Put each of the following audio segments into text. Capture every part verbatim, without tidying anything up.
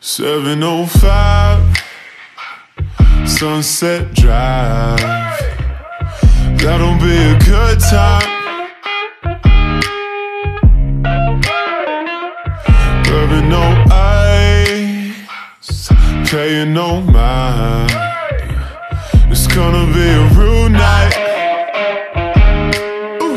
seven oh five Sunset Drive. That'll be a good time. Rubbing no ice, paying no mind. It's gonna be a real night. Ooh.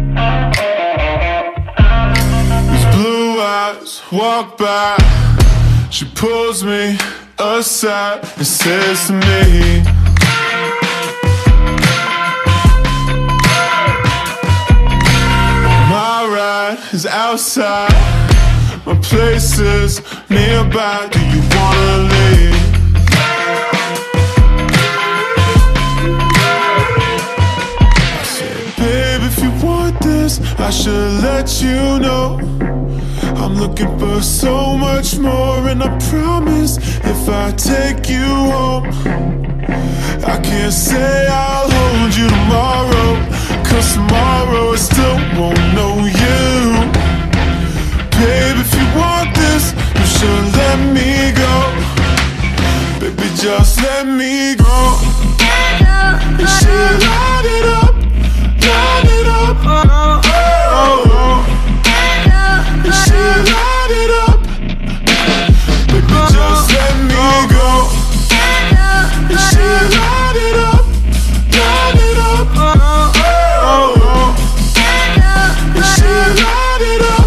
These blue eyes walk by. She pulls me aside and says to me, my ride is outside, my place is nearby. Do you wanna leave? I said, babe, if you want this, I should let you know. I'm looking for so much more, and I promise if I take you home, I can't say I'll hold you tomorrow, cause tomorrow I still won't know you. Babe, if you want this, you should let me go. Baby, just let me go. And she light it up, light it up, oh, oh, oh. And she light it up. Baby, just let me go. And she light it up, light it up, oh, oh, oh. And she light it up.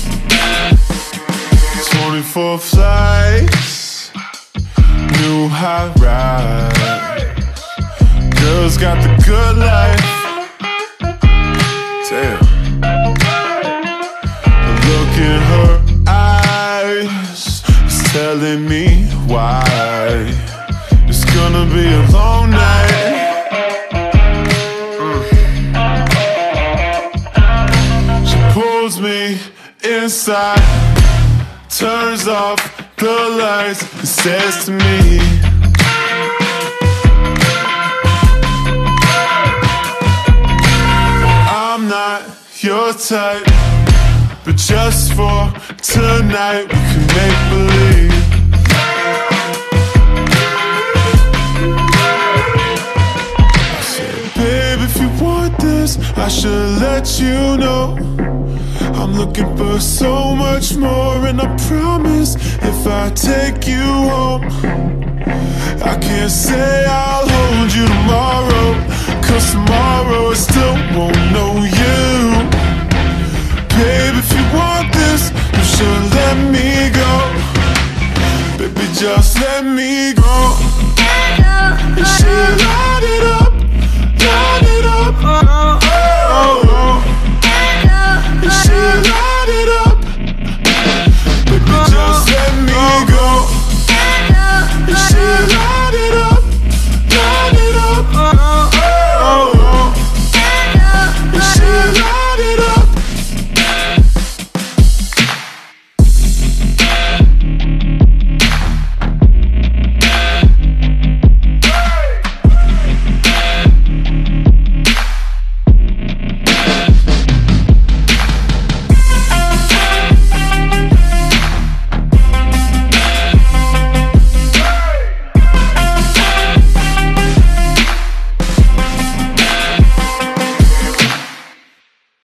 Twenty-four flights, new high rise. Girls got the good life. Damn. Look in her eyes, it's telling me why it's gonna be a long night. mm. She pulls me inside, turns off the lights and says to me, I'm not your type, but just for tonight we can make believe. I said, babe, if you want this, I should let you know. I'm looking for so much more, and I promise if I take you home, I can't say I'll hold you tomorrow, cause tomorrow I still won't know you. Babe, if you want this, you should let me go. Baby, just let me go.